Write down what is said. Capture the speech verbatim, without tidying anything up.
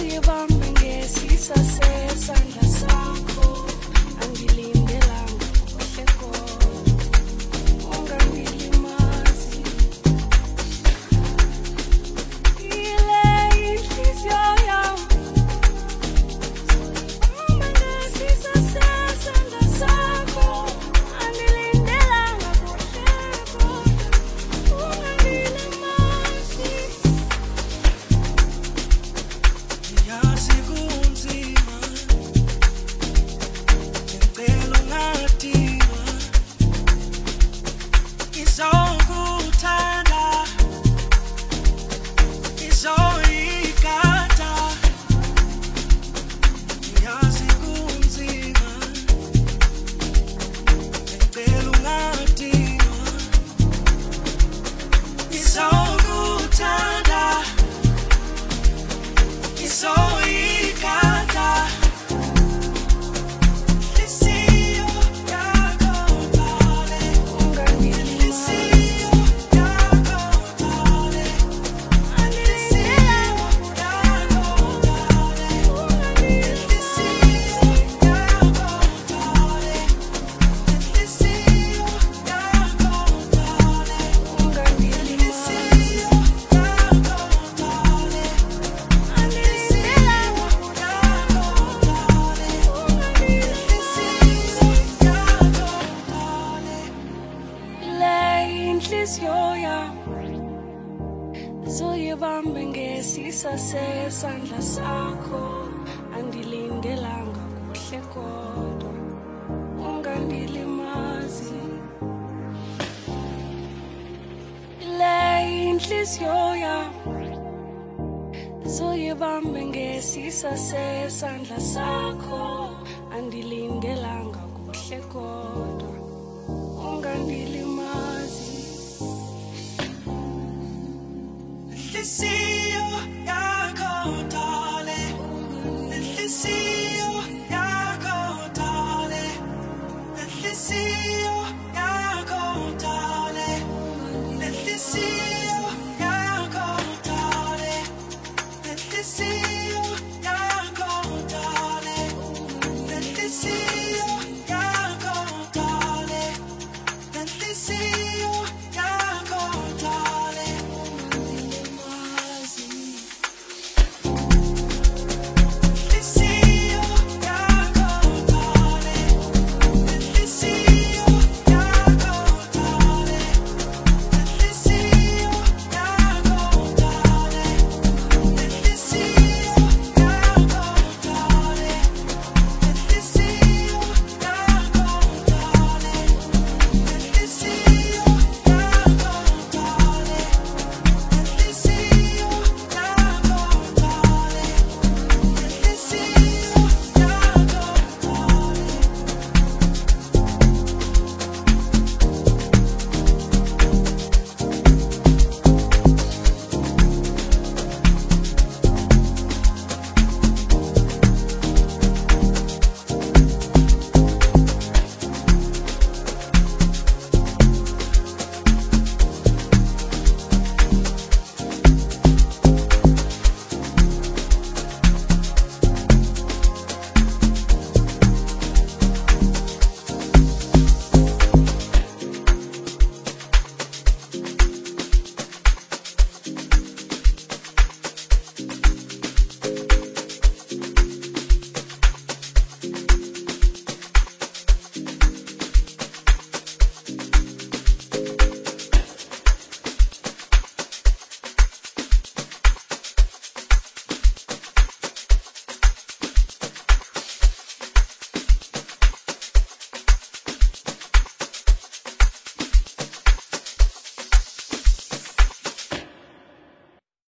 Uzoyibambe ngesisa sesandla sakho, angilindelanga kuhle kodwa, ungangilimazi. Ile inhliziyo yami, uzoyibambe ngesisa sesandla sakho, angilindelanga kuhle kodwa, ungangilimazi. Yazi kunzima, ngicela ungadinwa, ngizokuthanda, ngizoyigada. Yazi kunzima, ngicela ungadinwa, ngizokuthanda, ngizoyigada. Inhliziyo yakho darling, inhliziyo yakho darling, inhliziyo yakho darling, inhliziyo yakho darling, inhliziyo yakho darling, inhliziyo yakho darling. Inhliziyo yami, uzoyibambe ngesisa sesandla sakho, angilindelanga kuhle kodwa, ungangilimazi. Le inhliziyo yami, uzoyibambe ngesisa sesandla sakho, angilindelanga kuhle kodwa, ungangilimazi. Inhliziyo yakho darling, inhliziyo